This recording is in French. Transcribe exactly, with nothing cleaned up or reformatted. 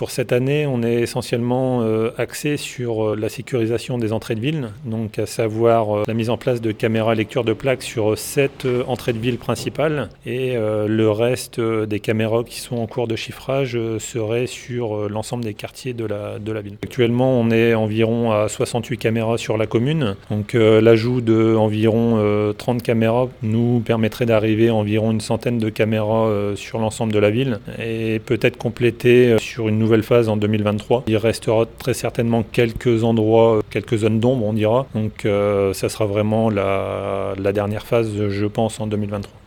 pour cette année, on est essentiellement euh, axé sur euh, la sécurisation des entrées de ville, donc à savoir euh, la mise en place de caméras lecture de plaques sur sept euh, entrées de ville principales et euh, le reste euh, des caméras qui sont en cours de chiffrage euh, serait sur euh, l'ensemble des quartiers de la, de la ville. Actuellement, on est environ à soixante-huit caméras sur la commune, donc euh, l'ajout de environ euh, trente caméras nous permettrait d'arriver à environ une centaine de caméras euh, sur l'ensemble de la ville et peut-être compléter sur une nouvelle phase en deux mille vingt-trois. Il restera très certainement quelques endroits, quelques zones d'ombre on dira, donc euh, ça sera vraiment la, la dernière phase je pense en deux mille vingt-trois.